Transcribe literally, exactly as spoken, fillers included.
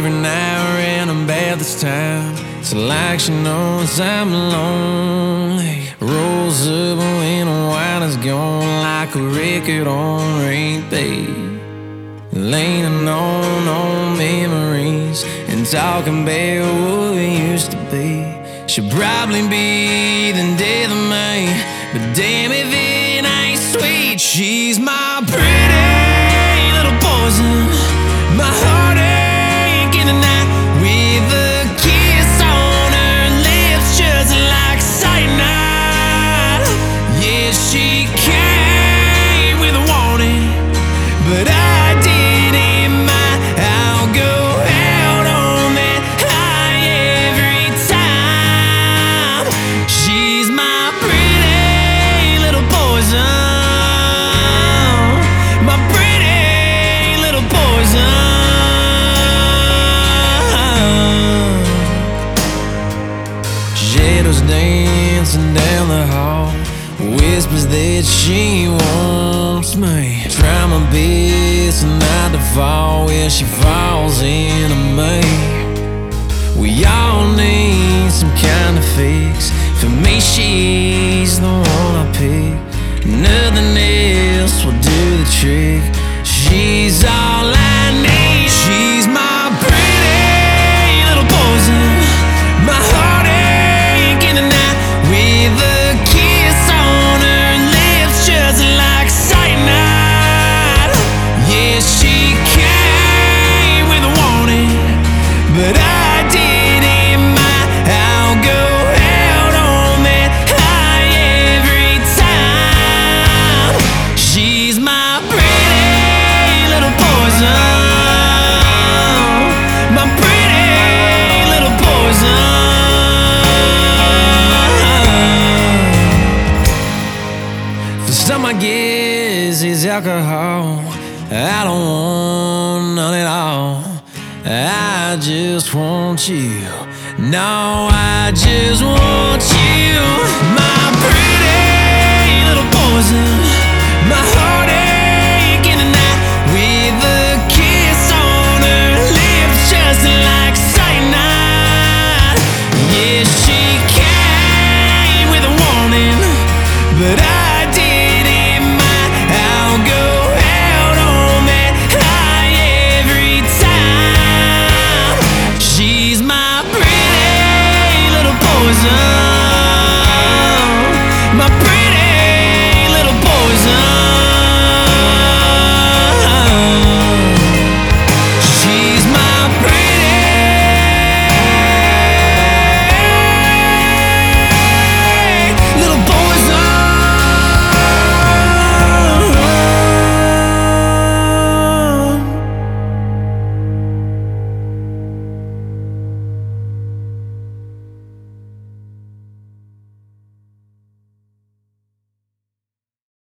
every night random bad this time. It's like she knows I'm lonely. Rolls up when the wine is gone, like a record on repeat, leaning on old memories and talking about what we used to be. She'll probably be the death of me, but damn if it ain't sweet. She's my pretty little poison, my heartache in the night, with a kiss on her lips just like cyanide. Yeah, she came with a warning, but I didn't mind. I'll go out on that high every time. She's my pretty little poison, my pretty little poison. Shadows dancing down the hall, whispers that she wants me. Try my best not to fall where she falls into me. We all need some kind of fix. For me, she's the one I pick. Nothing else will do the trick. She's all I need. She's my pretty little poison, my heartache in the night, with a kiss on her lips just like cyanide. Yeah, she came with a warning, but I didn't mind. I'll go out on that high every time. She's my pretty little poison, my pretty little poison. For some, I guess it's alcohol. I don't want none at all. I just want you. No, I just want you. My pretty little poison, my heart